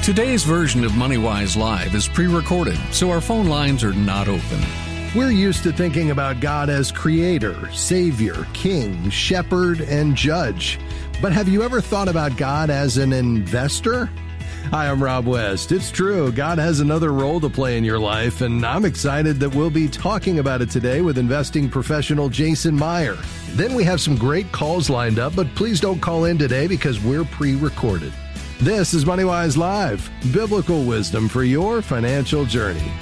Today's version of MoneyWise Live is pre-recorded, so our phone lines are not open. We're used to thinking about God as creator, savior, king, shepherd, and judge. But have you ever thought about God as an investor? Hi, I'm Rob West. It's true, God has another role to play in your life, and I'm excited that we'll be talking about it today with investing professional Jason Meyer. Then we have some great calls lined up, but please don't call in today because we're pre-recorded. This is MoneyWise Live, biblical wisdom for your financial journey.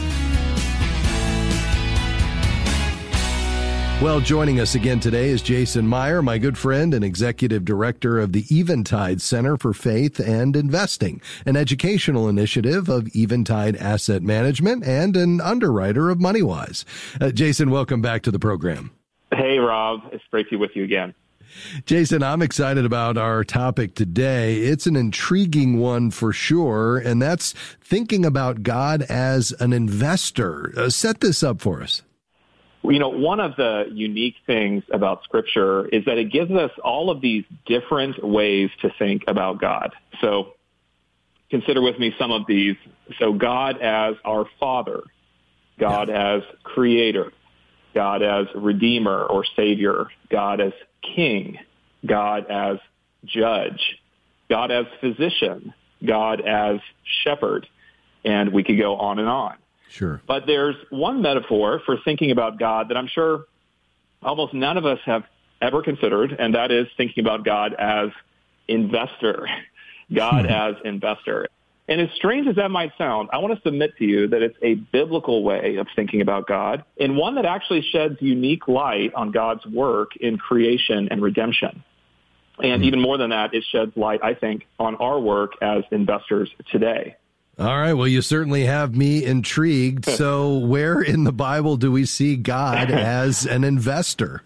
Well, joining us again today is Jason Meyer, my good friend and executive director of the Eventide Center for Faith and Investing, an educational initiative of Eventide Asset Management and an underwriter of MoneyWise. Jason, welcome back to the program. Hey, Rob. It's great to be with you again. Jason, I'm excited about our topic today. It's an intriguing one for sure, and that's thinking about God as an investor. Set this up for us. You know, one of the unique things about Scripture is that it gives us all of these different ways to think about God. So consider with me some of these. So God as our Father, God as Creator, God as Redeemer or Savior, God as King, God as Judge, God as Physician, God as Shepherd, and we could go on and on. Sure. But there's one metaphor for thinking about God that I'm sure almost none of us have ever considered, and that is thinking about God as investor, God as investor. And as strange as that might sound, I want to submit to you that it's a biblical way of thinking about God, and one that actually sheds unique light on God's work in creation and redemption. And even more than that, it sheds light, I think, on our work as investors today. All right. Well, you certainly have me intrigued. So where in the Bible do we see God as an investor?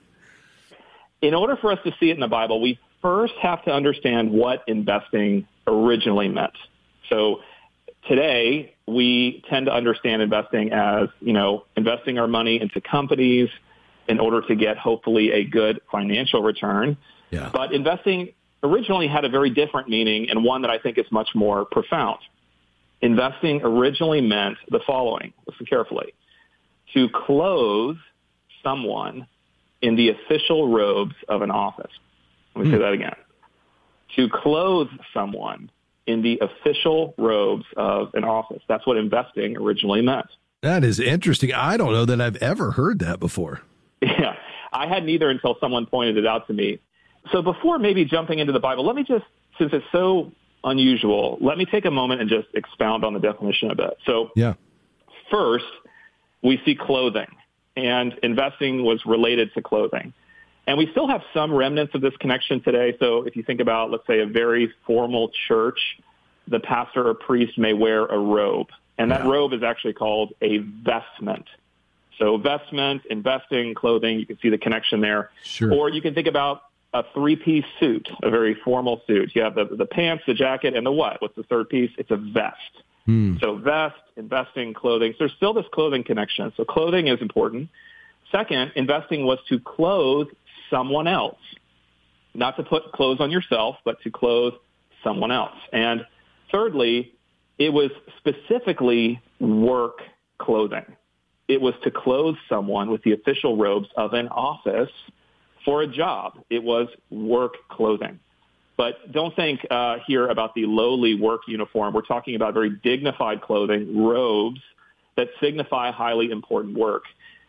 In order for us to see it in the Bible, we first have to understand what investing originally meant. So today, we tend to understand investing as, investing our money into companies in order to get hopefully a good financial return. Yeah. But investing originally had a very different meaning, and one that I think is much more profound. Investing originally meant the following. Listen carefully. To clothe someone in the official robes of an office. Let me say that again. To clothe someone in the official robes of an office. That's what investing originally meant. That is interesting. I don't know that I've ever heard that before. Yeah, I hadn't either until someone pointed it out to me. So before maybe jumping into the Bible, let me just, since it's so unusual, let me take a moment and just expound on the definition a bit. So first, we see clothing, and investing was related to clothing. And we still have some remnants of this connection today. So if you think about, let's say, a very formal church, the pastor or priest may wear a robe. And that robe is actually called a vestment. So vestment, investing, clothing, you can see the connection there. Sure. Or you can think about a three-piece suit, a very formal suit. You have the pants, the jacket, and the what? What's the third piece? It's a vest. So vest, investing, clothing. So there's still this clothing connection. So clothing is important. Second, investing was to clothe someone else, not to put clothes on yourself, but to clothe someone else. And thirdly, it was specifically work clothing. It was to clothe someone with the official robes of an office for a job. It was work clothing. But don't think here about the lowly work uniform. We're talking about very dignified clothing, robes that signify highly important work.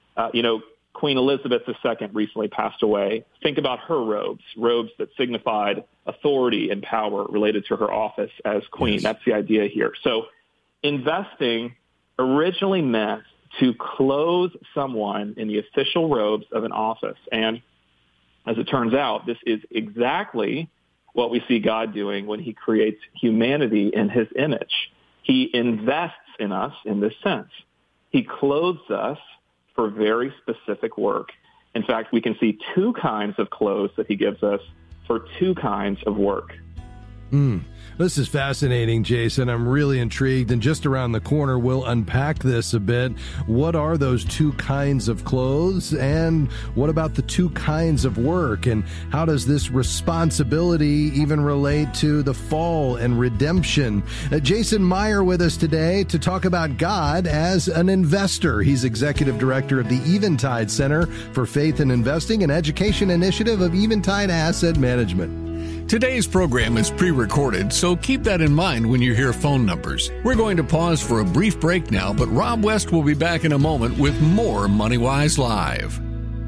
Queen Elizabeth II recently passed away. Think about her robes that signified authority and power related to her office as queen. Yes. That's the idea here. So investing originally meant to clothe someone in the official robes of an office. And as it turns out, this is exactly what we see God doing when he creates humanity in his image. He invests in us in this sense. He clothes us for very specific work. In fact, we can see two kinds of clothes that he gives us for two kinds of work. This is fascinating, Jason. I'm really intrigued. And just around the corner, we'll unpack this a bit. What are those two kinds of clothes? And what about the two kinds of work? And how does this responsibility even relate to the fall and redemption? Jason Meyer with us today to talk about God as an investor. He's executive director of the Eventide Center for Faith and Investing, an education initiative of Eventide Asset Management. Today's program is pre-recorded, so keep that in mind when you hear phone numbers. We're going to pause for a brief break now, but Rob West will be back in a moment with more MoneyWise Live.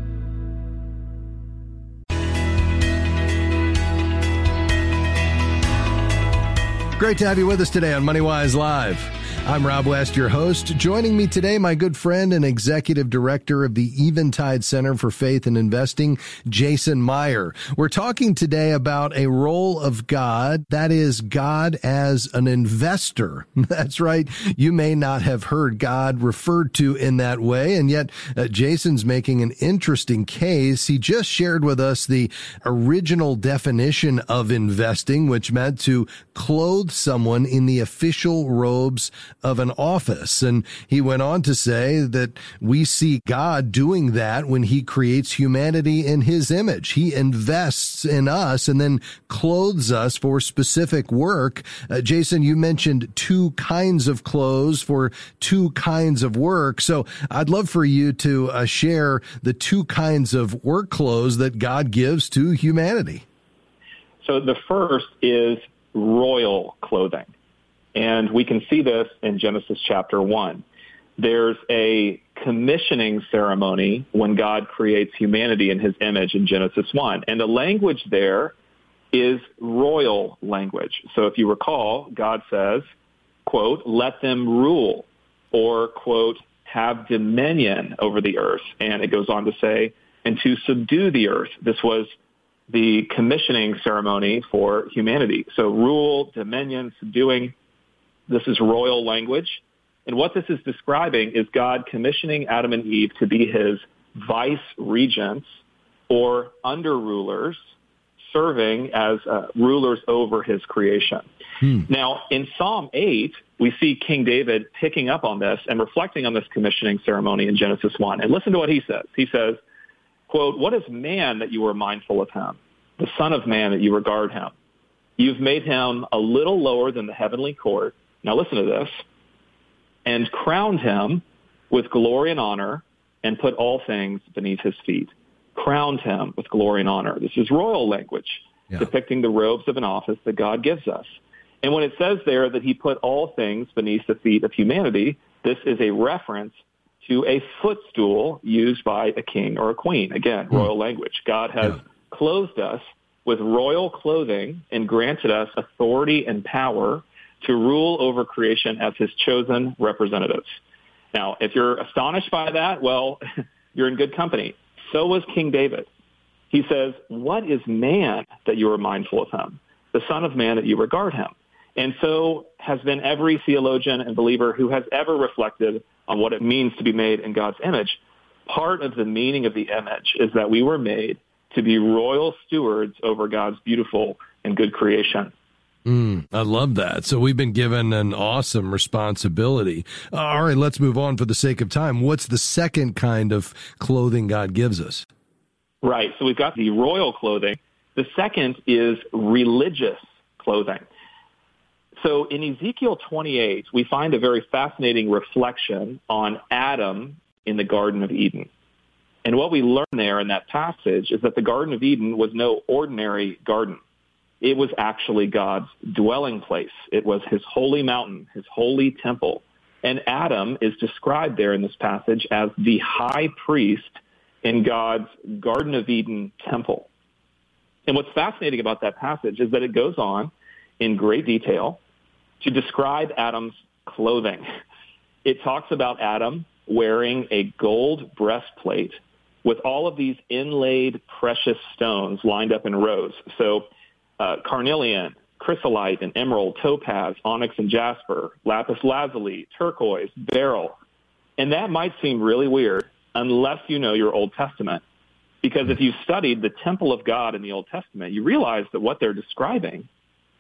Great to have you with us today on MoneyWise Live. I'm Rob West, your host. Joining me today, my good friend and executive director of the Eventide Center for Faith and Investing, Jason Meyer. We're talking today about a role of God, that is God as an investor. That's right. You may not have heard God referred to in that way, and yet Jason's making an interesting case. He just shared with us the original definition of investing, which meant to clothe someone in the official robes of an office. And he went on to say that we see God doing that when he creates humanity in his image. He invests in us and then clothes us for specific work. Jason, you mentioned two kinds of clothes for two kinds of work. So I'd love for you to share the two kinds of work clothes that God gives to humanity. So the first is royal clothing. And we can see this in Genesis chapter 1. There's a commissioning ceremony when God creates humanity in his image in Genesis 1. And the language there is royal language. So if you recall, God says, quote, let them rule, or, quote, have dominion over the earth. And it goes on to say, and to subdue the earth. This was the commissioning ceremony for humanity. So rule, dominion, subduing. This is royal language. And what this is describing is God commissioning Adam and Eve to be his vice regents or under rulers, serving as rulers over his creation. Now, in Psalm 8, we see King David picking up on this and reflecting on this commissioning ceremony in Genesis 1. And listen to what he says. He says, quote, what is man that you are mindful of him, the son of man that you regard him? You've made him a little lower than the heavenly court. Now listen to this. And crowned him with glory and honor and put all things beneath his feet. Crowned him with glory and honor. This is royal language, depicting the robes of an office that God gives us. And when it says there that he put all things beneath the feet of humanity, this is a reference to a footstool used by a king or a queen. Again, royal language. God has clothed us with royal clothing and granted us authority and power to rule over creation as his chosen representatives. Now, if you're astonished by that, well, you're in good company. So was King David. He says, what is man that you are mindful of him? The son of man that you regard him. And so has been every theologian and believer who has ever reflected on what it means to be made in God's image. Part of the meaning of the image is that we were made to be royal stewards over God's beautiful and good creation. I love that. So we've been given an awesome responsibility. All right, let's move on for the sake of time. What's the second kind of clothing God gives us? Right. So we've got the royal clothing. The second is religious clothing. So in Ezekiel 28, we find a very fascinating reflection on Adam in the Garden of Eden. And what we learn there in that passage is that the Garden of Eden was no ordinary garden. It was actually God's dwelling place. It was his holy mountain, his holy temple. And Adam is described there in this passage as the high priest in God's Garden of Eden temple. And what's fascinating about that passage is that it goes on in great detail to describe Adam's clothing. It talks about Adam wearing a gold breastplate with all of these inlaid precious stones lined up in rows. So carnelian, chrysolite, and emerald, topaz, onyx, and jasper, lapis lazuli, turquoise, beryl. And that might seem really weird unless you know your Old Testament. Because if you studied the temple of God in the Old Testament, you realize that what they're describing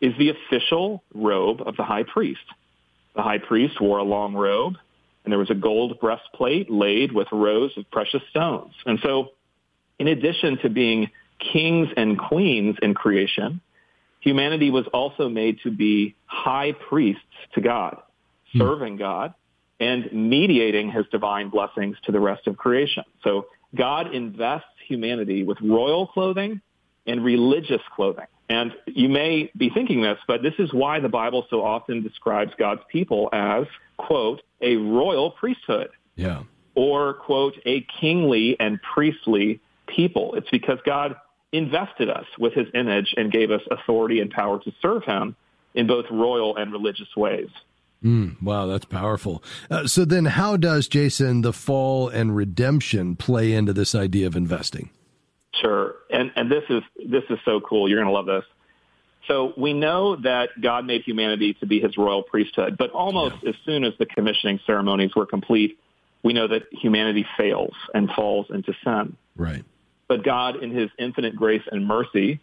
is the official robe of the high priest. The high priest wore a long robe, and there was a gold breastplate laid with rows of precious stones. And so, in addition to being kings and queens in creation, humanity was also made to be high priests to God, serving God and mediating his divine blessings to the rest of creation. So God invests humanity with royal clothing and religious clothing. And you may be thinking this, but this is why the Bible so often describes God's people as, quote, a royal priesthood. Yeah. Or, quote, a kingly and priestly people. It's because God invested us with his image and gave us authority and power to serve him in both royal and religious ways. Wow, that's powerful. So then how does, Jason, the fall and redemption play into this idea of investing? Sure. And this is so cool. You're going to love this. So we know that God made humanity to be his royal priesthood, but almost as soon as the commissioning ceremonies were complete, we know that humanity fails and falls into sin. Right. But God, in his infinite grace and mercy,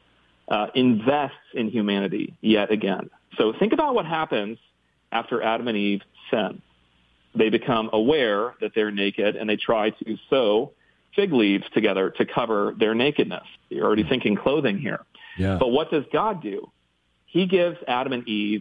invests in humanity yet again. So think about what happens after Adam and Eve sin. They become aware that they're naked, and they try to sew fig leaves together to cover their nakedness. You're already thinking clothing here. Yeah. But what does God do? He gives Adam and Eve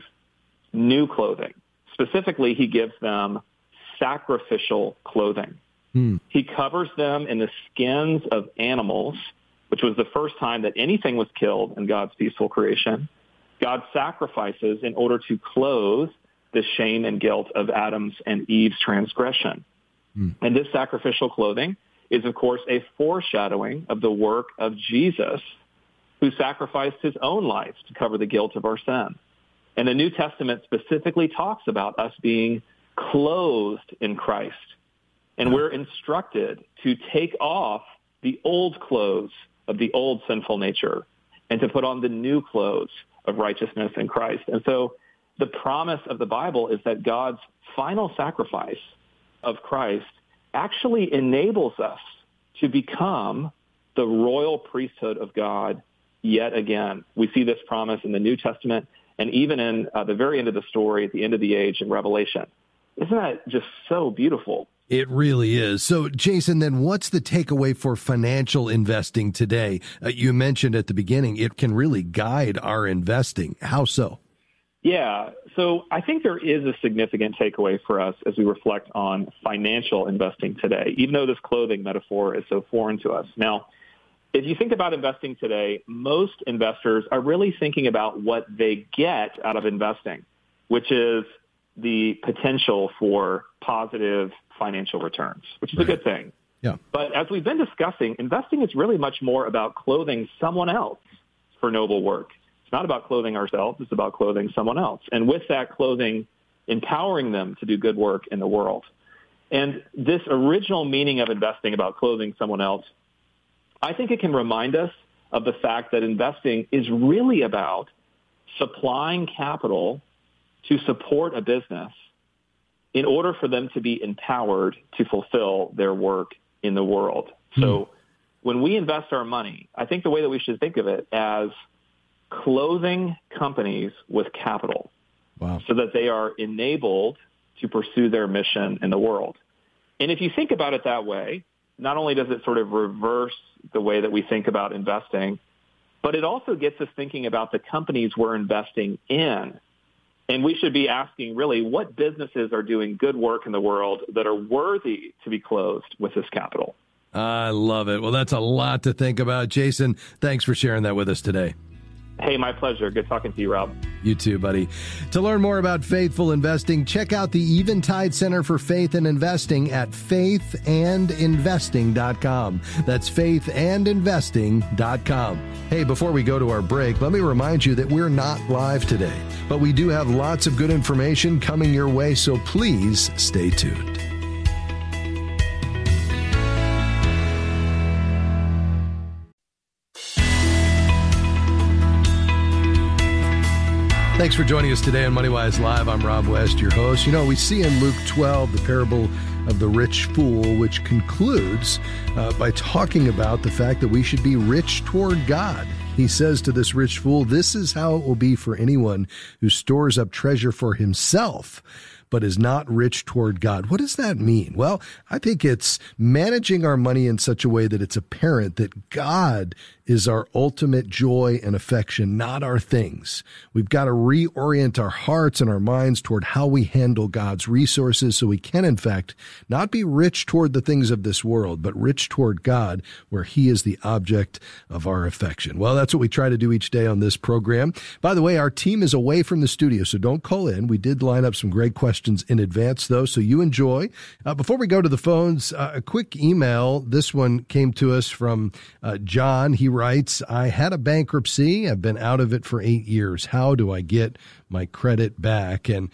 new clothing. Specifically, he gives them sacrificial clothing. He covers them in the skins of animals, which was the first time that anything was killed in God's peaceful creation. God sacrifices in order to clothe the shame and guilt of Adam's and Eve's transgression. And this sacrificial clothing is, of course, a foreshadowing of the work of Jesus, who sacrificed his own life to cover the guilt of our sin. And the New Testament specifically talks about us being clothed in Christ. And we're instructed to take off the old clothes of the old sinful nature and to put on the new clothes of righteousness in Christ. And so the promise of the Bible is that God's final sacrifice of Christ actually enables us to become the royal priesthood of God yet again. We see this promise in the New Testament and even in the very end of the story, at the end of the age in Revelation. Isn't that just so beautiful? It really is. So, Jason, then what's the takeaway for financial investing today? You mentioned at the beginning, it can really guide our investing. How so? Yeah. So I think there is a significant takeaway for us as we reflect on financial investing today, even though this clothing metaphor is so foreign to us. Now, if you think about investing today, most investors are really thinking about what they get out of investing, which is the potential for positive financial returns, which is a good thing. Yeah. But as we've been discussing, investing is really much more about clothing someone else for noble work. It's not about clothing ourselves. It's about clothing someone else. And with that clothing, empowering them to do good work in the world. And this original meaning of investing about clothing someone else, I think it can remind us of the fact that investing is really about supplying capital to support a business in order for them to be empowered to fulfill their work in the world. So when we invest our money, I think the way that we should think of it as clothing companies with capital so that they are enabled to pursue their mission in the world. And if you think about it that way, not only does it sort of reverse the way that we think about investing, but it also gets us thinking about the companies we're investing in. And we should be asking, really, what businesses are doing good work in the world that are worthy to be clothed with this capital? I love it. Well, that's a lot to think about. Jason, thanks for sharing that with us today. Hey, my pleasure. Good talking to you, Rob. You too, buddy. To learn more about faithful investing, check out the Eventide Center for Faith and Investing at faithandinvesting.com. That's faithandinvesting.com. Hey, before we go to our break, let me remind you that we're not live today, but we do have lots of good information coming your way, so please stay tuned. Thanks for joining us today on MoneyWise Live. I'm Rob West, your host. You know, we see in Luke 12 the parable of the rich fool, which concludes by talking about the fact that we should be rich toward God. He says to this rich fool, "This is how it will be for anyone who stores up treasure for himself, but is not rich toward God." What does that mean? Well, I think it's managing our money in such a way that it's apparent that God is our ultimate joy and affection, not our things. We've got to reorient our hearts and our minds toward how we handle God's resources so we can, in fact, not be rich toward the things of this world, but rich toward God, where He is the object of our affection. Well, that's what we try to do each day on this program. By the way, our team is away from the studio, so don't call in. We did line up some great questions in advance, though, so you enjoy. Before we go to the phones, a quick email. This one came to us from John. He writes, "I had a bankruptcy. I've been out of it for 8 years. How do I get my credit back?" And,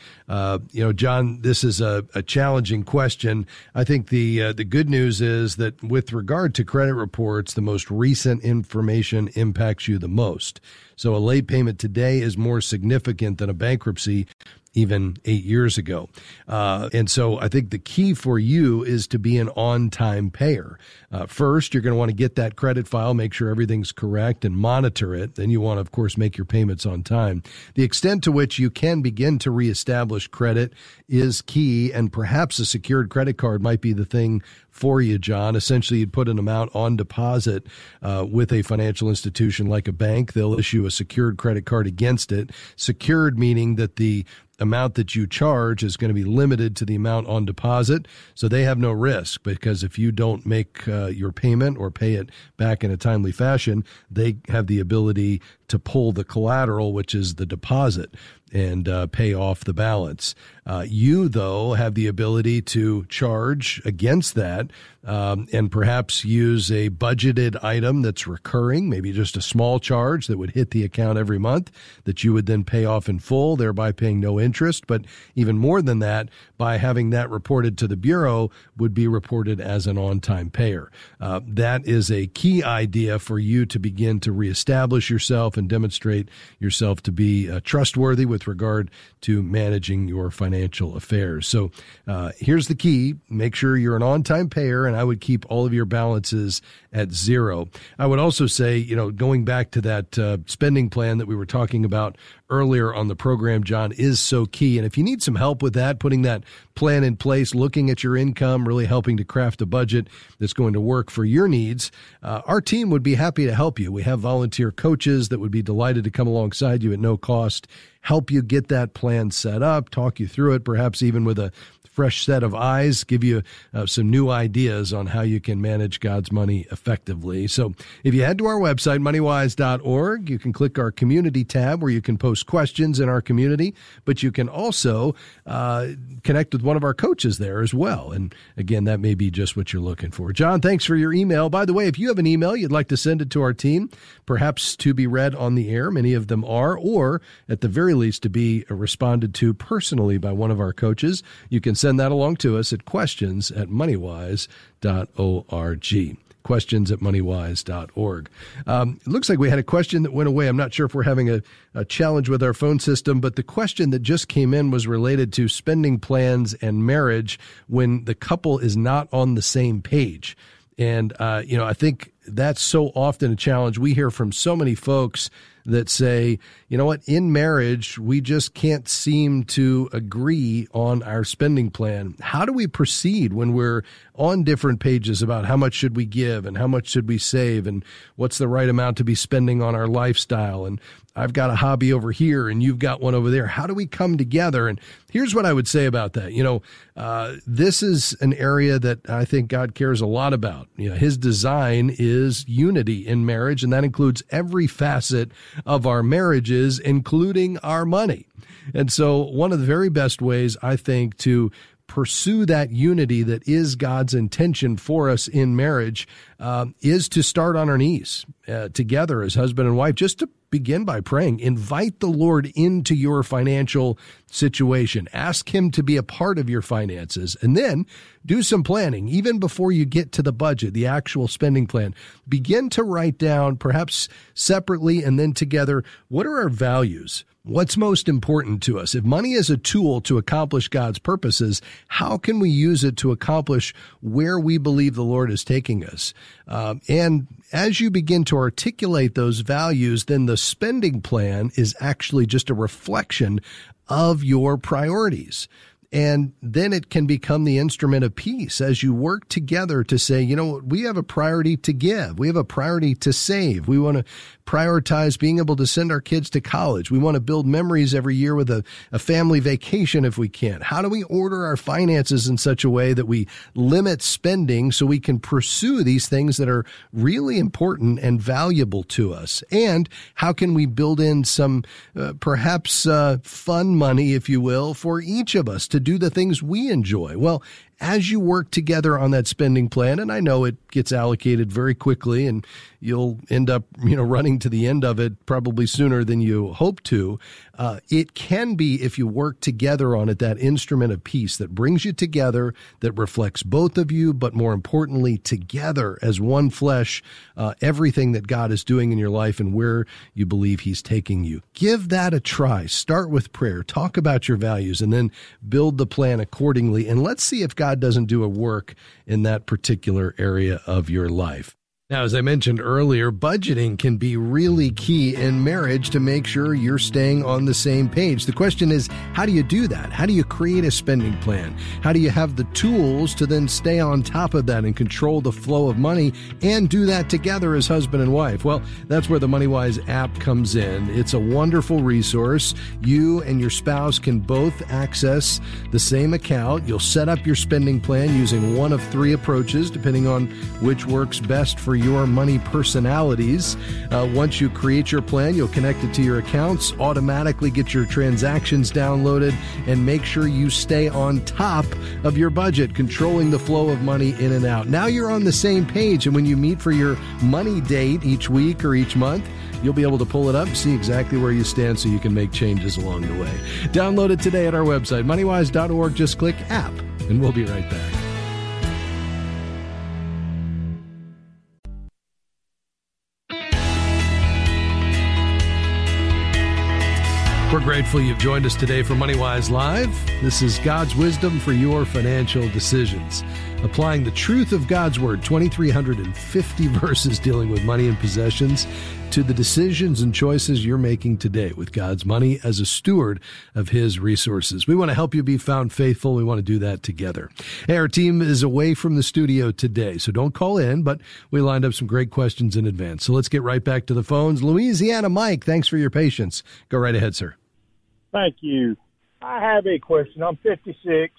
John, this is a challenging question. I think the good news is that with regard to credit reports, the most recent information impacts you the most. So a late payment today is more significant than a bankruptcy even 8 years ago. And so I think the key for you is to be an on-time payer. First, you're going to want to get that credit file, make sure everything's correct, and monitor it. Then you want to, of course, make your payments on time. The extent to which you can begin to reestablish credit is key, and perhaps a secured credit card might be the thing for you, John. Essentially, you'd put an amount on deposit with a financial institution like a bank. They'll issue a secured credit card against it. Secured meaning that the amount that you charge is going to be limited to the amount on deposit, so they have no risk, because if you don't make your payment or pay it back in a timely fashion, they have the ability to pull the collateral, which is the deposit, and pay off the balance. You, though, have the ability to charge against that and perhaps use a budgeted item that's recurring, maybe just a small charge that would hit the account every month that you would then pay off in full, thereby paying no interest. But even more than that, by having that reported to the Bureau, would be reported as an on-time payer. That is a key idea for you to begin to reestablish yourself and demonstrate yourself to be trustworthy with regard to managing your financial affairs. So here's the key. Make sure you're an on-time payer, and I would keep all of your balances at zero. I would also say, going back to that spending plan that we were talking about earlier on the program, John, is so key. And if you need some help with that, putting that plan in place, looking at your income, really helping to craft a budget that's going to work for your needs, our team would be happy to help you. We have volunteer coaches that would be delighted to come alongside you at no cost, help you get that plan set up, talk you through it, perhaps even with a fresh set of eyes, give you some new ideas on how you can manage God's money effectively. So if you head to our website, moneywise.org, you can click our community tab where you can post questions in our community, but you can also connect with one of our coaches there as well. And again, that may be just what you're looking for. John, thanks for your email. By the way, if you have an email you'd like to send it to our team, perhaps to be read on the air, many of them are, or at the very least to be responded to personally by one of our coaches, you can send that along to us at questions@moneywise.org. questions@moneywise.org. It looks like we had a question that went away. I'm not sure if we're having a challenge with our phone system, but the question that just came in was related to spending plans and marriage when the couple is not on the same page. And, I think that's so often a challenge. We hear from so many folks that say, in marriage, we just can't seem to agree on our spending plan. How do we proceed when we're on different pages about how much should we give and how much should we save and what's the right amount to be spending on our lifestyle? And I've got a hobby over here and you've got one over there. How do we come together? And here's what I would say about that. This is an area that I think God cares a lot about. His design is unity in marriage, and that includes every facet of our marriages, including our money. And so one of the very best ways, I think, to pursue that unity that is God's intention for us in marriage is to start on our knees together as husband and wife, just to begin by praying. Invite the Lord into your financial situation. Ask Him to be a part of your finances, and then do some planning. Even before you get to the budget, the actual spending plan, begin to write down, perhaps separately and then together, what are our values? What's most important to us? If money is a tool to accomplish God's purposes, how can we use it to accomplish where we believe the Lord is taking us? And as you begin to articulate those values, then the spending plan is actually just a reflection of your priorities. And then it can become the instrument of peace as you work together to say, you know, we have a priority to give. We have a priority to save. We want to prioritize being able to send our kids to college. We want to build memories every year with a family vacation if we can. How do we order our finances in such a way that we limit spending so we can pursue these things that are really important and valuable to us? And how can we build in some perhaps fun money, if you will, for each of us to do the things we enjoy? Well, as you work together on that spending plan, and I know it gets allocated very quickly and you'll end up, running to the end of it probably sooner than you hope to. It can be, if you work together on it, that instrument of peace that brings you together, that reflects both of you, but more importantly, together as one flesh, everything that God is doing in your life and where you believe he's taking you. Give that a try. Start with prayer. Talk about your values and then build the plan accordingly. And let's see if God doesn't do a work in that particular area of your life. Now, as I mentioned earlier, budgeting can be really key in marriage to make sure you're staying on the same page. The question is, how do you do that? How do you create a spending plan? How do you have the tools to then stay on top of that and control the flow of money and do that together as husband and wife? Well, that's where the MoneyWise app comes in. It's a wonderful resource. You and your spouse can both access the same account. You'll set up your spending plan using one of three approaches, depending on which works best for your money personalities. Once you create your plan, you'll connect it to your accounts, automatically get your transactions downloaded, and make sure you stay on top of your budget, controlling the flow of money in and out. Now you're on the same page, and when you meet for your money date each week or each month, you'll be able to pull it up and see exactly where you stand so you can make changes along the way. Download it today at our website, moneywise.org. Just click app, and we'll be right back. We're grateful you've joined us today for MoneyWise Live. This is God's wisdom for your financial decisions. Applying the truth of God's Word, 2,350 verses dealing with money and possessions, to the decisions and choices you're making today with God's money as a steward of His resources. We want to help you be found faithful. We want to do that together. Hey, our team is away from the studio today, so don't call in, but we lined up some great questions in advance. So let's get right back to the phones. Louisiana Mike, thanks for your patience. Go right ahead, sir. Thank you. I have a question. I'm 56,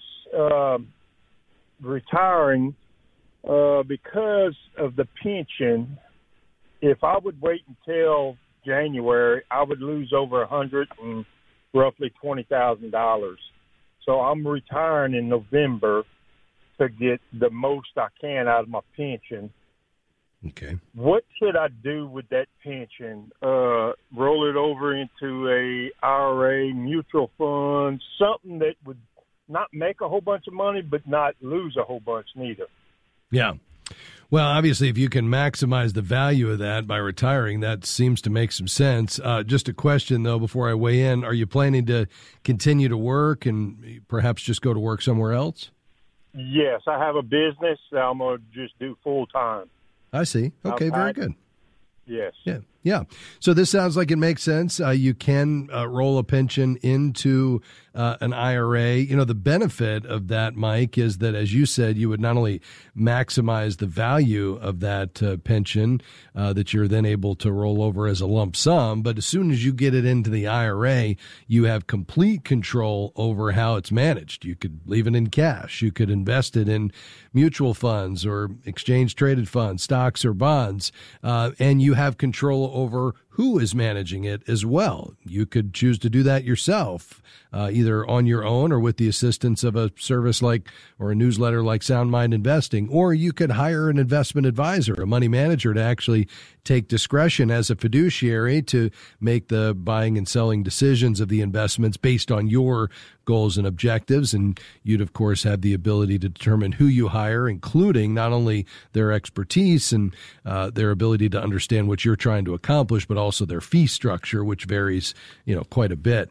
retiring because of the pension. If I would wait until January, I would lose over $100 and roughly $20,000. So I'm retiring in November to get the most I can out of my pension. Okay. What should I do with that pension? Roll it over into a IRA, mutual fund, something that would not make a whole bunch of money, but not lose a whole bunch neither. Yeah. Well, obviously, if you can maximize the value of that by retiring, that seems to make some sense. Just a question, though, before I weigh in. Are you planning to continue to work and perhaps just go to work somewhere else? Yes, I have a business that I'm going to just do full time. I see. Okay, very good. Yes. Yeah. So this sounds like it makes sense. You can roll a pension into an IRA. You know, the benefit of that, Mike, is that, as you said, you would not only maximize the value of that pension that you're then able to roll over as a lump sum, but as soon as you get it into the IRA, you have complete control over how it's managed. You could leave it in cash. You could invest it in mutual funds or exchange-traded funds, stocks or bonds, and you have control over who is managing it as well. You could choose to do that yourself, either on your own or with the assistance of a service like, or a newsletter like Sound Mind Investing, or you could hire an investment advisor, a money manager, to actually take discretion as a fiduciary to make the buying and selling decisions of the investments based on your goals and objectives. And you'd, of course, have the ability to determine who you hire, including not only their expertise and their ability to understand what you're trying to accomplish, but also their fee structure, which varies, quite a bit.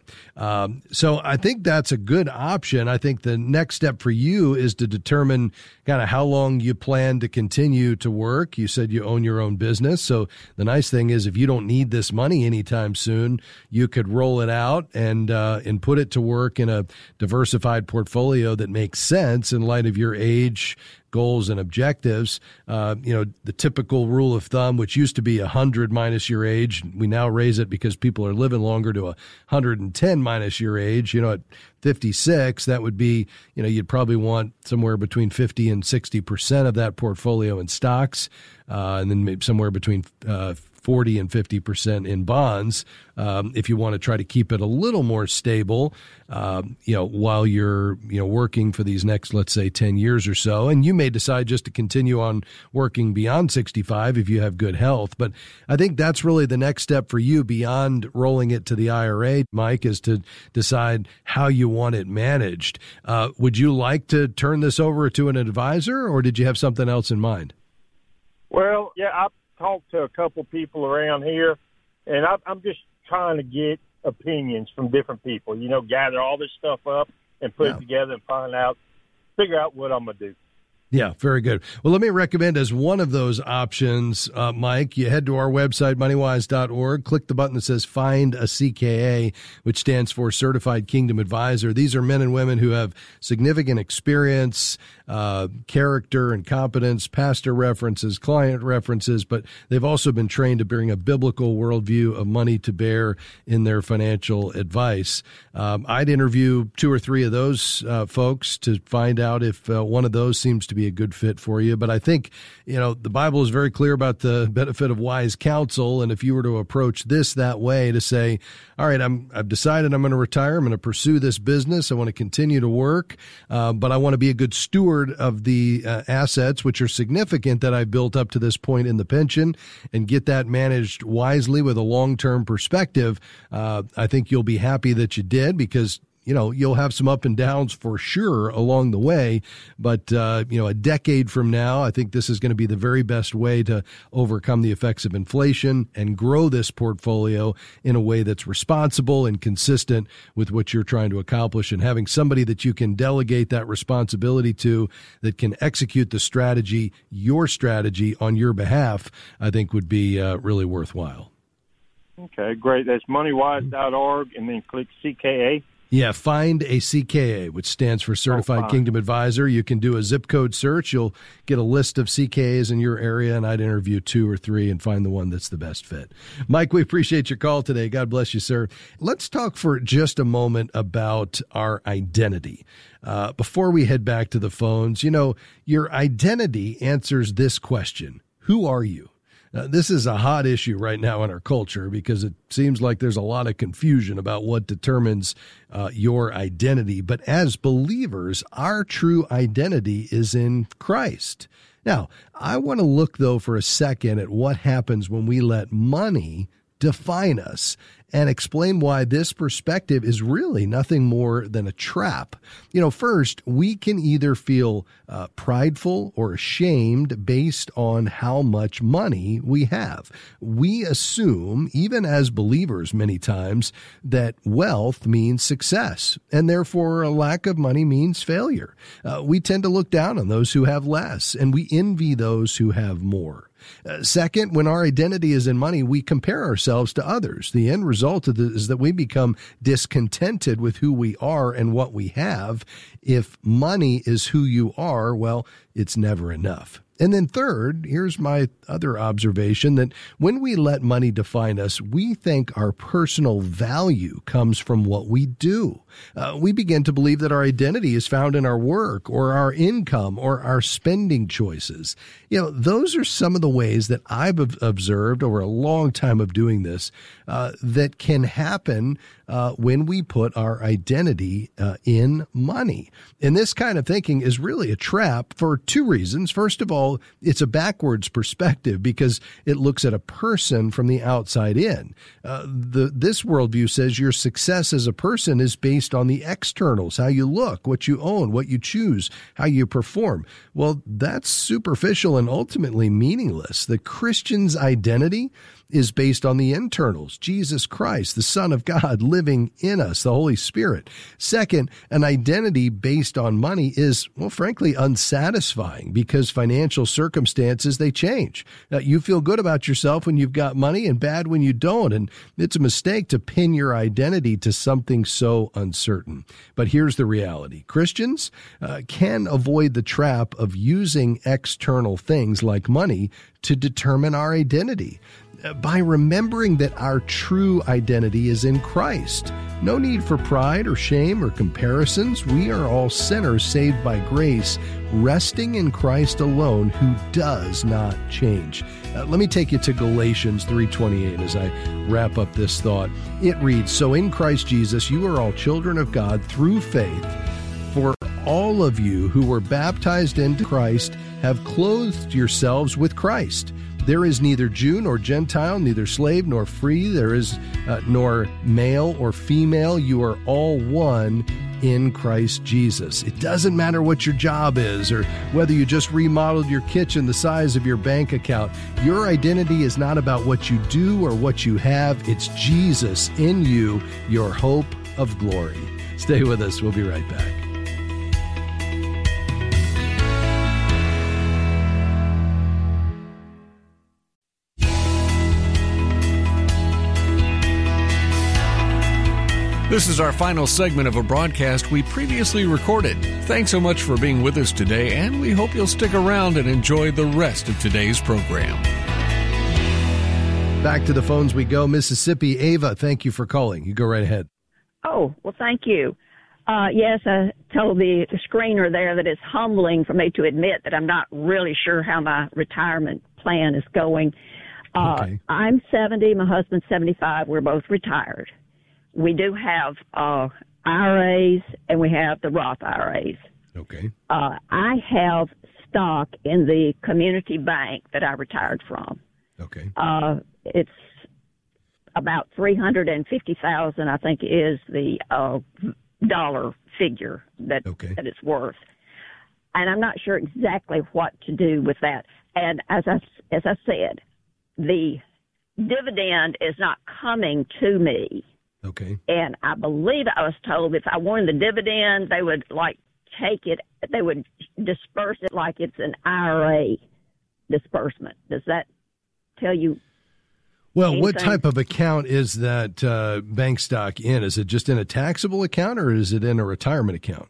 So I think that's a good option. I think the next step for you is to determine kind of how long you plan to continue to work. You said you own your own business. So the nice thing is if you don't need this money anytime soon, you could roll it out and put it to work in a diversified portfolio that makes sense in light of your age, goals, and objectives. The typical rule of thumb, which used to be 100 minus your age, we now raise it because people are living longer to 110 minus your age. At 56, that would be, you'd probably want somewhere between 50 and 60% of that portfolio in stocks, and then maybe somewhere between 40 and 50% in bonds. If you want to try to keep it a little more stable, while you're, working for these next, let's say 10 years or so, and you may decide just to continue on working beyond 65 if you have good health. But I think that's really the next step for you beyond rolling it to the IRA, Mike, is to decide how you want it managed. Would you like to turn this over to an advisor, or did you have something else in mind? Well, yeah, I've talked to a couple people around here, and I'm just trying to get opinions from different people, gather all this stuff up and put it together and figure out what I'm going to do. Yeah, very good. Well, let me recommend as one of those options, Mike, you head to our website, moneywise.org, click the button that says Find a CKA, which stands for Certified Kingdom Advisor. These are men and women who have significant experience, character and competence, pastor references, client references, but they've also been trained to bring a biblical worldview of money to bear in their financial advice. I'd interview 2 or 3 of those folks to find out if one of those seems to be a good fit for you. But I think, the Bible is very clear about the benefit of wise counsel. And if you were to approach this that way, to say, all right, I've decided I'm going to retire. I'm going to pursue this business. I want to continue to work, but I want to be a good steward of the assets, which are significant, that I've built up to this point in the pension, and get that managed wisely with a long-term perspective. I think you'll be happy that you did, because you'll have some up and downs for sure along the way, but, a decade from now, I think this is going to be the very best way to overcome the effects of inflation and grow this portfolio in a way that's responsible and consistent with what you're trying to accomplish. And having somebody that you can delegate that responsibility to, that can execute the strategy, your strategy on your behalf, I think would be really worthwhile. Okay, great. That's moneywise.org, and then click CKA. Yeah, Find a CKA, which stands for Certified Kingdom Advisor. You can do a zip code search. You'll get a list of CKAs in your area, and I'd interview 2 or 3 and find the one that's the best fit. Mike, we appreciate your call today. God bless you, sir. Let's talk for just a moment about our identity. Before we head back to the phones, your identity answers this question: who are you? This is a hot issue right now in our culture, because it seems like there's a lot of confusion about what determines your identity. But as believers, our true identity is in Christ. Now, I want to look, though, for a second at what happens when we let money define us, and explain why this perspective is really nothing more than a trap. First, we can either feel prideful or ashamed based on how much money we have. We assume, even as believers many times, that wealth means success, and therefore a lack of money means failure. We tend to look down on those who have less, and we envy those who have more. Second, when our identity is in money, we compare ourselves to others. The end result of this is that we become discontented with who we are and what we have. If money is who you are, well, it's never enough. And then third, here's my other observation, that when we let money define us, we think our personal value comes from what we do. We begin to believe that our identity is found in our work or our income or our spending choices. Those are some of the ways that I've observed over a long time of doing this that can happen when we put our identity in money. And this kind of thinking is really a trap for 2 reasons. First of all, it's a backwards perspective, because it looks at a person from the outside in. This worldview says your success as a person is based on the externals, how you look, what you own, what you choose, how you perform. Well, that's superficial and ultimately meaningless. The Christian's identity is based on the internals, Jesus Christ, the Son of God living in us, the Holy Spirit. Second, an identity based on money is, well, frankly, unsatisfying because financial circumstances, they change. You feel good about yourself when you've got money and bad when you don't. And it's a mistake to pin your identity to something so uncertain. But here's the reality. Christians can avoid the trap of using external things like money to determine our identity by remembering that our true identity is in Christ. No need for pride or shame or comparisons. We are all sinners saved by grace, resting in Christ alone, who does not change. Let me take you to Galatians 3:28 as I wrap up this thought. It reads, "So in Christ Jesus you are all children of God through faith. For all of you who were baptized into Christ have clothed yourselves with Christ. There is neither Jew nor Gentile, neither slave nor free. There is nor male or female. You are all one in Christ Jesus." It doesn't matter what your job is or whether you just remodeled your kitchen, the size of your bank account. Your identity is not about what you do or what you have. It's Jesus in you, your hope of glory. Stay with us. We'll be right back. This is our final segment of a broadcast we previously recorded. Thanks so much for being with us today, and we hope you'll stick around and enjoy the rest of today's program. Back to the phones we go. Mississippi, Ava, thank you for calling. You go right ahead. Oh, well, thank you. Yes, I told the screener there that it's humbling for me to admit that I'm not really sure how my retirement plan is going. Okay. I'm 70, my husband's 75. We're both retired. We do have IRAs, and we have the Roth IRAs. Okay. I have stock in the community bank that I retired from. Okay. It's about $350,000, I think, is the dollar figure that it's worth. And I'm not sure exactly what to do with that. And as I said, the dividend is not coming to me. Okay. And I believe I was told if I wanted the dividend, they would take it, they would disperse it like it's an IRA disbursement. Does that tell you? Well, anything? What type of account is that bank stock in? Is it just in a taxable account or is it in a retirement account?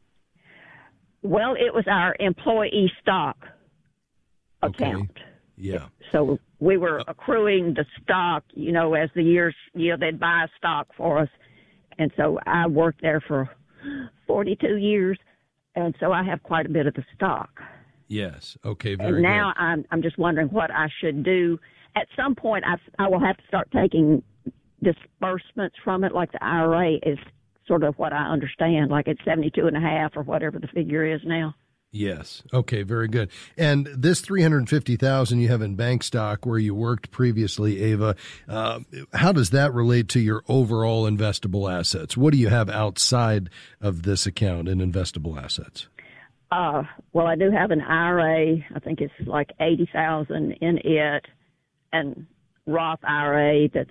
Well, it was our employee stock account. Okay. Yeah. So we were accruing the stock, as the years, they'd buy stock for us. And so I worked there for 42 years. And so I have quite a bit of the stock. Yes. Okay. Very and good. now I'm just wondering what I should do. At some point, I will have to start taking disbursements from it, like the IRA is sort of what I understand, like it's 72.5 or whatever the figure is now. Yes. Okay. Very good. And this $350,000 you have in bank stock where you worked previously, Ava, how does that relate to your overall investable assets? What do you have outside of this account in investable assets? Well, I do have an IRA. I think it's like $80,000 in it, and Roth IRA that's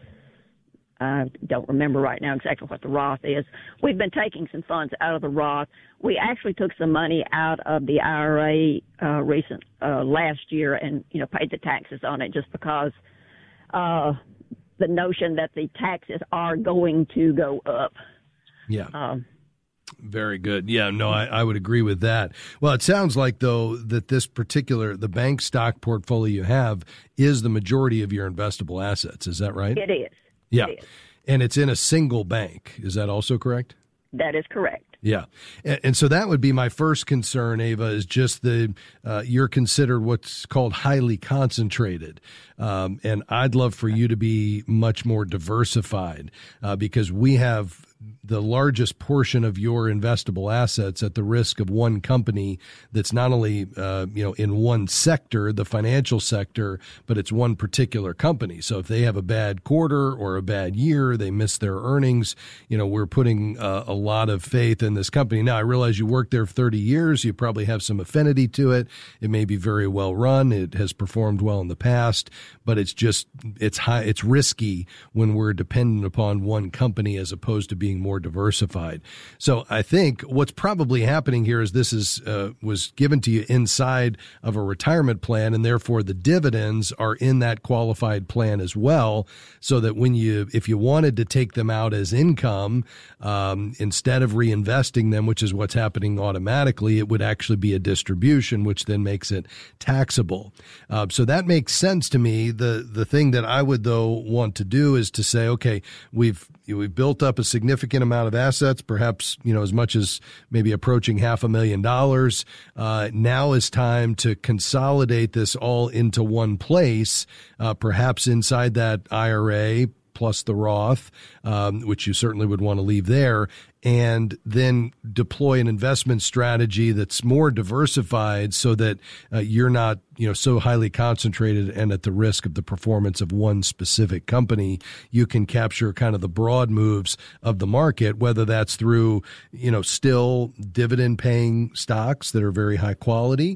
I don't remember right now exactly what the Roth is. We've been taking some funds out of the Roth. We actually took some money out of the IRA last year and, paid the taxes on it just because the notion that the taxes are going to go up. Yeah. Very good. Yeah, no, I would agree with that. Well, it sounds like, though, that the bank stock portfolio you have is the majority of your investable assets. Is that right? It is. Yeah. And it's in a single bank. Is that also correct? That is correct. Yeah. And so that would be my first concern, Ava, is just you're considered what's called highly concentrated. And I'd love for you to be much more diversified because we have the largest portion of your investable assets at the risk of one company that's not only, in one sector, the financial sector, but it's one particular company. So if they have a bad quarter or a bad year, they miss their earnings, we're putting a lot of faith in this company. Now, I realize you worked there for 30 years. You probably have some affinity to it. It may be very well run. It has performed well in the past, but it's risky when we're dependent upon one company as opposed to being more diversified. So I think what's probably happening here is this was given to you inside of a retirement plan, and therefore the dividends are in that qualified plan as well, so that if you wanted to take them out as income, instead of reinvesting them, which is what's happening automatically, it would actually be a distribution, which then makes it taxable. So that makes sense to me. The thing that I would, though, want to do is to say, okay, we've built up a significant amount of assets, perhaps, as much as maybe approaching $500,000. Now is time to consolidate this all into one place, perhaps inside that IRA plus the Roth, which you certainly would want to leave there, and then deploy an investment strategy that's more diversified so that you're not, so highly concentrated and at the risk of the performance of one specific company. You can capture kind of the broad moves of the market, whether that's through, still dividend paying stocks that are very high quality,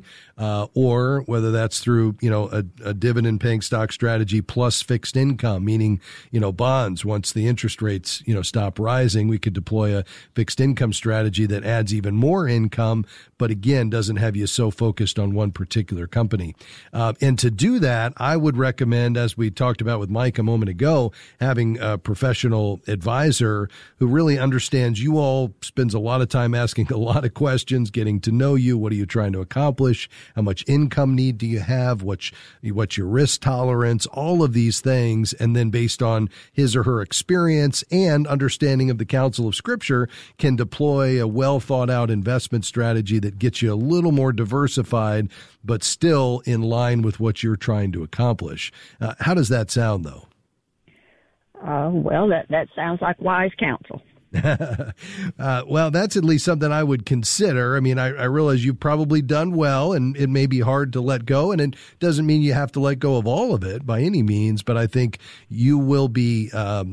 or whether that's through, a dividend paying stock strategy plus fixed income, meaning, bonds. Once the interest rates, stop rising, we could deploy a fixed income strategy that adds even more income, but again, doesn't have you so focused on one particular company. And to do that, I would recommend, as we talked about with Mike a moment ago, having a professional advisor who really understands you all, spends a lot of time asking a lot of questions, getting to know you. What are you trying to accomplish? How much income need do you have? What's your risk tolerance? All of these things. And then based on his or her experience and understanding of the counsel of Scripture, can deploy a well thought out investment strategy that gets you a little more diversified, but still in line with what you're trying to accomplish. How does that sound, though? Well, that sounds like wise counsel. Well, that's at least something I would consider. I mean, I realize you've probably done well, and it may be hard to let go, and it doesn't mean you have to let go of all of it by any means, but I think you will be,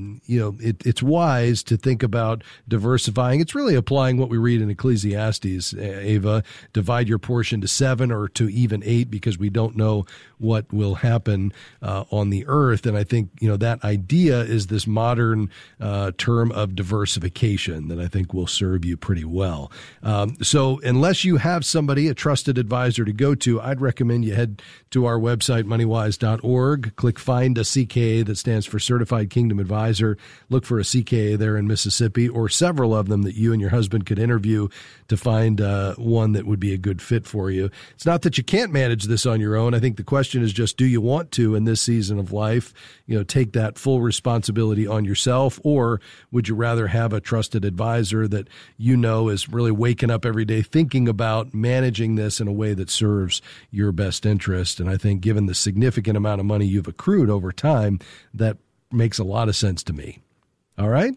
it's wise to think about diversifying. It's really applying what we read in Ecclesiastes, Ava, divide your portion to 7 or to even 8, because we don't know what will happen on the earth. And I think, that idea is this modern term of diversification that I think will serve you pretty well. So unless you have somebody, a trusted advisor to go to, I'd recommend you head to our website, moneywise.org, click Find a CKA, that stands for Certified Kingdom Advisor. Look for a CKA there in Mississippi, or several of them that you and your husband could interview to find one that would be a good fit for you. It's not that you can't manage this on your own. I think the question is just, do you want to, in this season of life, take that full responsibility on yourself, or would you rather have a trusted advisor that is really waking up every day thinking about managing this in a way that serves your best interest? And I think given the significant amount of money you've accrued over time, that makes a lot of sense to me. All right?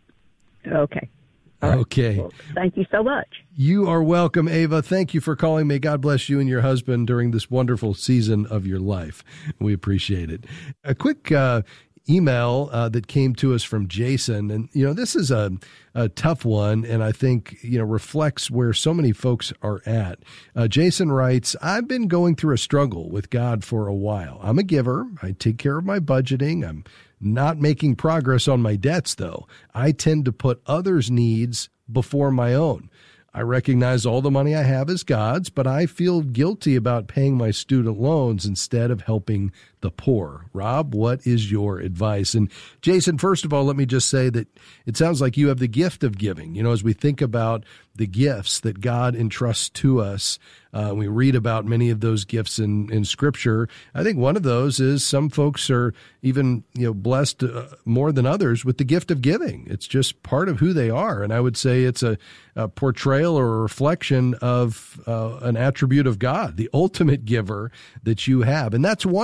Okay. All right. Okay. Well, thank you so much. You are welcome, Ava. Thank you for calling. May God bless you and your husband during this wonderful season of your life. We appreciate it. A quick email that came to us from Jason. And, this is a tough one, and I think, reflects where so many folks are at. Jason writes, I've been going through a struggle with God for a while. I'm a giver. I take care of my budgeting. I'm not making progress on my debts, though. I tend to put others' needs before my own. I recognize all the money I have is God's, but I feel guilty about paying my student loans instead of helping the poor. Rob, what is your advice? And Jason, first of all, let me just say that it sounds like you have the gift of giving. As we think about the gifts that God entrusts to us, we read about many of those gifts in Scripture. I think one of those is some folks are even blessed more than others with the gift of giving. It's just part of who they are, and I would say it's a portrayal or a reflection of an attribute of God, the ultimate giver that you have, and that's wonderful.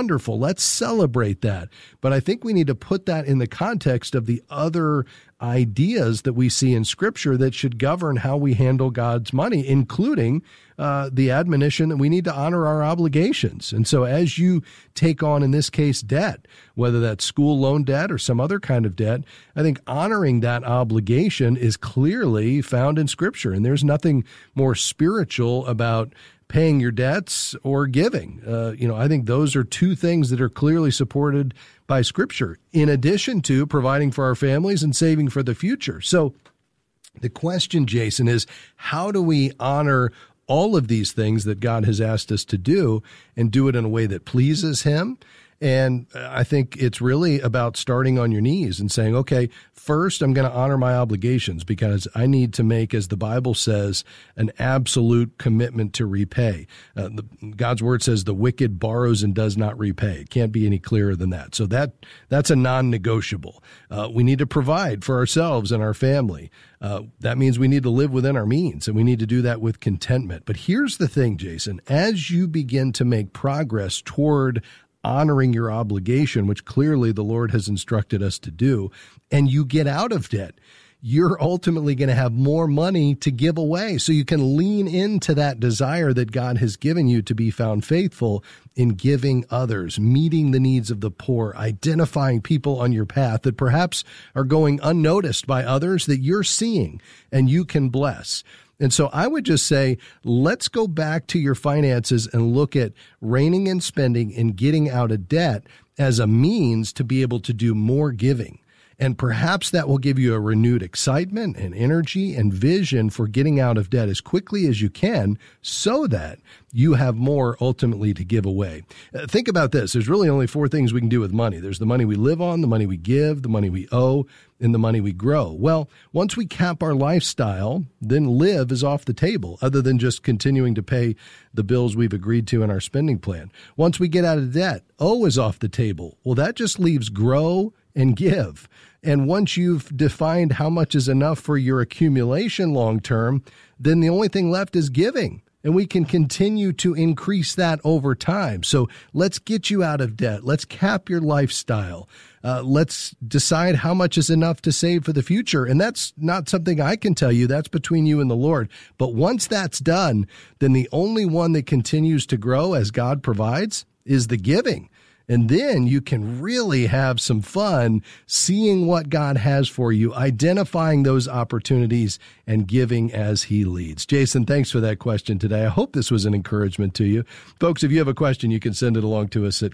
Let's celebrate that. But I think we need to put that in the context of the other ideas that we see in Scripture that should govern how we handle God's money, including the admonition that we need to honor our obligations. And so as you take on, in this case, debt, whether that's school loan debt or some other kind of debt, I think honoring that obligation is clearly found in Scripture. And there's nothing more spiritual about paying your debts or giving. I think those are two things that are clearly supported by Scripture, in addition to providing for our families and saving for the future. So the question, Jason, is how do we honor all of these things that God has asked us to do and do it in a way that pleases Him? And I think it's really about starting on your knees and saying, okay, first, I'm going to honor my obligations because I need to make, as the Bible says, an absolute commitment to repay. God's word says the wicked borrows and does not repay. It can't be any clearer than that. So that's a non-negotiable. We need to provide for ourselves and our family. That means we need to live within our means, and we need to do that with contentment. But here's the thing, Jason, as you begin to make progress toward honoring your obligation, which clearly the Lord has instructed us to do, and you get out of debt, you're ultimately going to have more money to give away. So you can lean into that desire that God has given you to be found faithful in giving others, meeting the needs of the poor, identifying people on your path that perhaps are going unnoticed by others that you're seeing and you can bless. And so I would just say, let's go back to your finances and look at reining in spending and getting out of debt as a means to be able to do more giving. And perhaps that will give you a renewed excitement and energy and vision for getting out of debt as quickly as you can so that you have more ultimately to give away. Think about this. There's really only 4 things we can do with money. There's the money we live on, the money we give, the money we owe, and the money we grow. Well, once we cap our lifestyle, then live is off the table, other than just continuing to pay the bills we've agreed to in our spending plan. Once we get out of debt, owe is off the table. Well, that just leaves grow and give. And once you've defined how much is enough for your accumulation long term, then the only thing left is giving. And we can continue to increase that over time. So let's get you out of debt. Let's cap your lifestyle. Let's decide how much is enough to save for the future. And that's not something I can tell you. That's between you and the Lord. But once that's done, then the only one that continues to grow as God provides is the giving. And then you can really have some fun seeing what God has for you, identifying those opportunities, and giving as He leads. Jason, thanks for that question today. I hope this was an encouragement to you. Folks, if you have a question, you can send it along to us at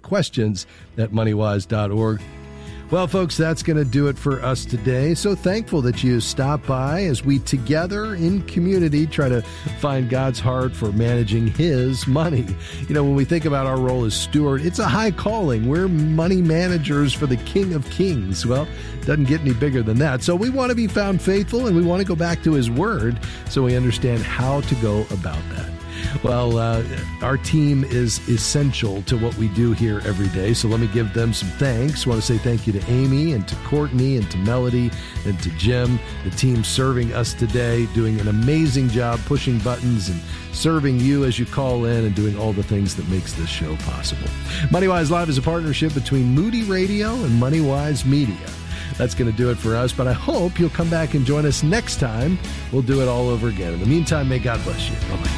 questions@moneywise.org. Well, folks, that's going to do it for us today. So thankful that you stopped by as we together in community try to find God's heart for managing His money. You know, when we think about our role as steward, it's a high calling. We're money managers for the King of Kings. Well, it doesn't get any bigger than that. So we want to be found faithful, and we want to go back to His Word so we understand how to go about that. Well, our team is essential to what we do here every day, so let me give them some thanks. I want to say thank you to Amy and to Courtney and to Melody and to Jim, the team serving us today, doing an amazing job pushing buttons and serving you as you call in and doing all the things that makes this show possible. MoneyWise Live is a partnership between Moody Radio and MoneyWise Media. That's going to do it for us, but I hope you'll come back and join us next time. We'll do it all over again. In the meantime, may God bless you. Bye-bye.